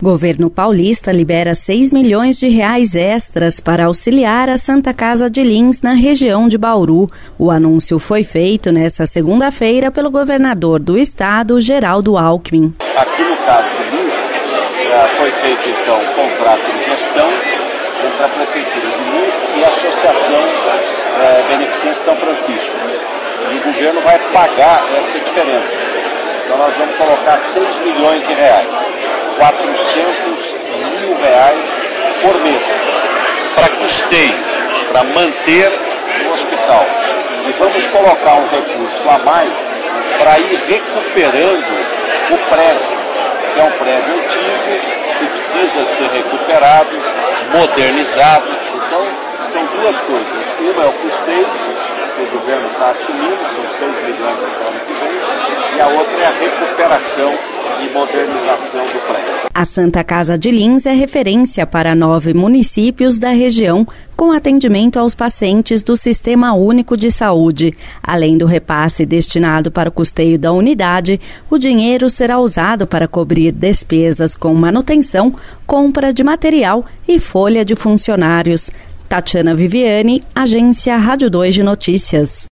Governo paulista libera 6 milhões de reais extras para auxiliar a Santa Casa de Lins na região de Bauru. O anúncio foi feito nesta segunda-feira pelo governador do estado, Geraldo Alckmin. Aqui no caso de Lins, foi feito então um contrato de gestão entre a Prefeitura de Lins e a Associação Beneficente São Francisco. E o governo vai pagar essa diferença. Então nós vamos colocar 6 milhões de reais. 400 mil reais por mês para custeio, para manter o hospital. E vamos colocar um recurso a mais para ir recuperando o prédio, que é um prédio antigo, que precisa ser recuperado, modernizado. Então, são duas coisas. Uma é o custeio, que o governo está assumindo, são 6 milhões para o ano que vem, e a outra é a recuperação e modernização do prédio. A Santa Casa de Lins é referência para 9 municípios da região, com atendimento aos pacientes do Sistema Único de Saúde. Além do repasse destinado para o custeio da unidade, o dinheiro será usado para cobrir despesas com manutenção, compra de material e folha de funcionários. Tatiana Viviane, Agência Rádio 2 de Notícias.